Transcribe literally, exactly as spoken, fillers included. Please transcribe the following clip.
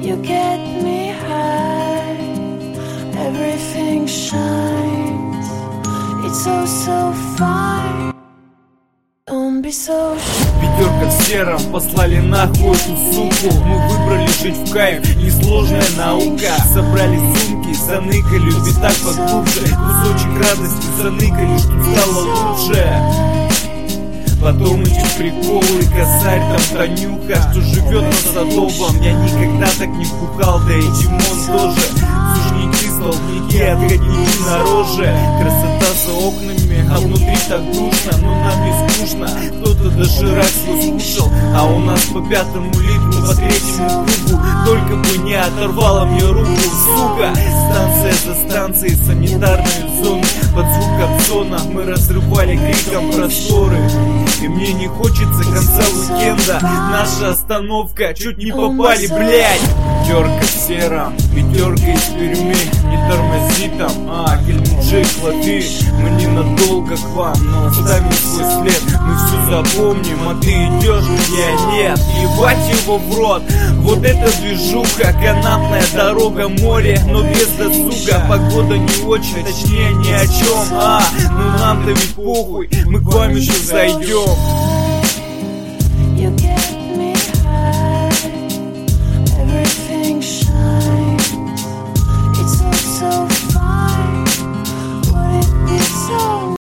You get me high, everything shines. It's so, so fine. Don't be so shy. Пятерка в сером, послали нахуй эту суку. Мы выбрали жить в кайф, несложная наука. Собрали сумки, заныкали, ведь так поглубже. Кусочек радости заныкали, что стало лучше. Потом эти приколы, косарь там Танюха, что живет на Садовом. Я никогда так не бухал, да и Димон тоже. Сушники, столбняки, отходники на роже. Красота за окнами, а внутри так душно. Но нам не скучно, кто-то доширак свой скушал. А у нас по пятому литру, по третьему кругу. Только бы не оторвала мне руку, сука. Станция за станцией, санитарные зоны. Под звук Кобзона мы разрывали криком просторы. И мне не хочется конца уикенда. Наша остановка, чуть не попали, блять. Пятерка в сером, пятерка из тюрьмы. Не тормози там, а, Кельмуджик, лови. Мы ненадолго к вам, но оставим свой след. Мы все запомним, а ты идешь, меня нет. Ебать его в рот, вот эта движуха. Канатная дорога, море, но без досуга. Погода не очень, точнее ни о чем. А, ну нам-то ведь похуй, мы к вам еще зайдем. You get